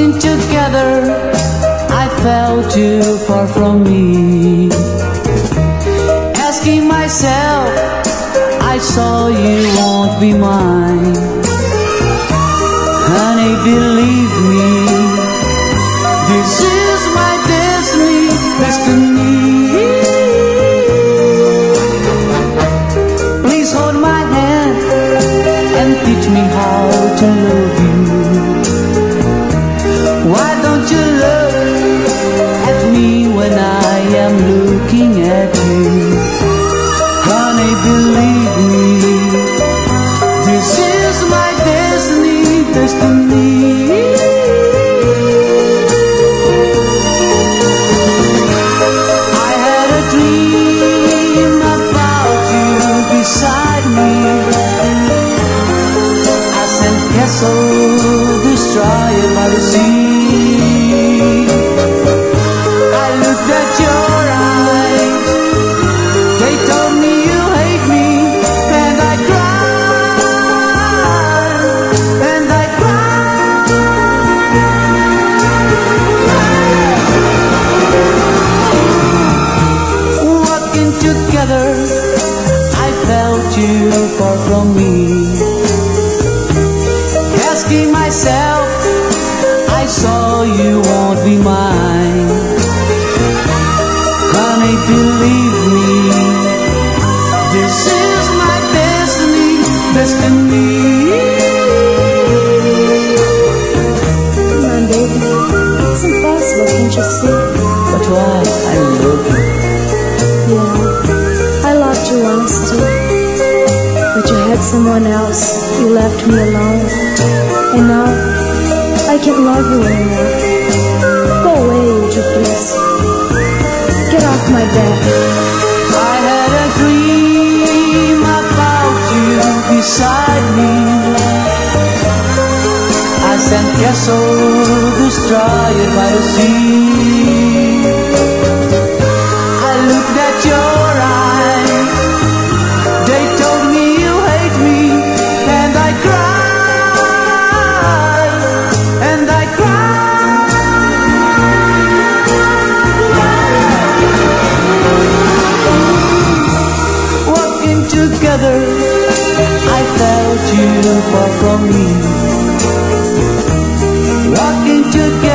Walking together, I felt too far from me. Asking myself, I saw you won't be mine. Honey, believe me, this is my destiny, destiny. Please hold my hand and teach me how to love you. Why don't you look at me when I am looking at you? Honey, believe me, this is my destiny, destiny. I had a dream about you beside me. I sent castle destroyed by the sea. I looked at your eyes, they told me you hate me, and I cried, and I cried. Walking together, I felt you far from me. Asking myself, I saw you won't be mine. Honey, believe me, this is my destiny, destiny. Come on, baby, it's impossible, can't you see? But why? I love you. Yeah, I loved you once too, but you had someone else. You left me alone, and now I can't love you anymore. Go away, would you please? Get off my back. I had a dream about you beside me. I sent castle destroyed by the sea. I looked at your eyes, they told me you hate me, and I cried, and I cried. Walking together, I felt you far from me. Walking together,